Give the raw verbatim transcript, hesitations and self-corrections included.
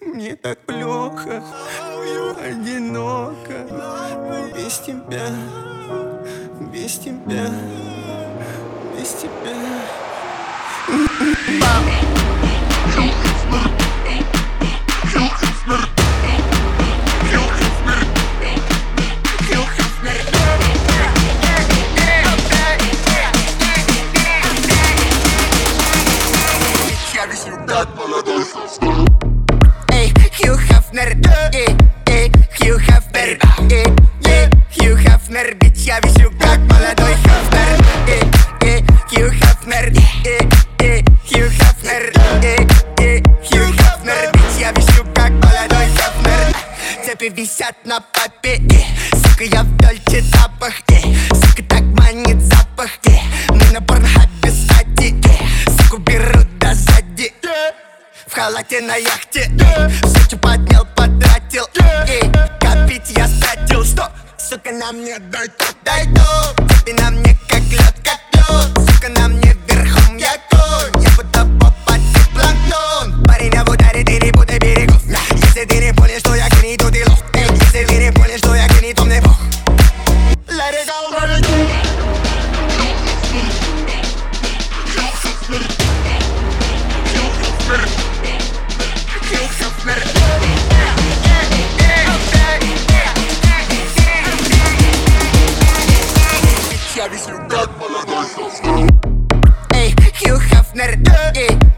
Мне так плохо, одиноко, без тебя, без тебя, без тебя. Эй, Хью Хафнер, эй, эй, Хью Хафнер, эй, эй, Хью Хафнер, бич, я веселю, как молодой Хафнер. Эй, эй, Хью Хафнер, эй, эй, Хью Хафнер, эй, эй, Хью Хафнер, бич, я веселю, как молодой Хафнер. Цепи висят на попе, сука, я в дольче тапах, сука, так манит запах, мы на порнхабе стати, суку беру до сзади. В халате на яхте, все, что поднял, потратил, эй, копить я стратил, что, сука, на мне дай тут, дай тут, цепи на мне как лед, как лед, сука, на мне верхом я конь, я будто попади планктон, парень, я в ударе, ты не путай берегов, если ты не понял, что я гений, то ты лох, эй, если ты не понял, что я гений, то мне бог. Let it go, let it go. Эй, Хью Хафнер, эй,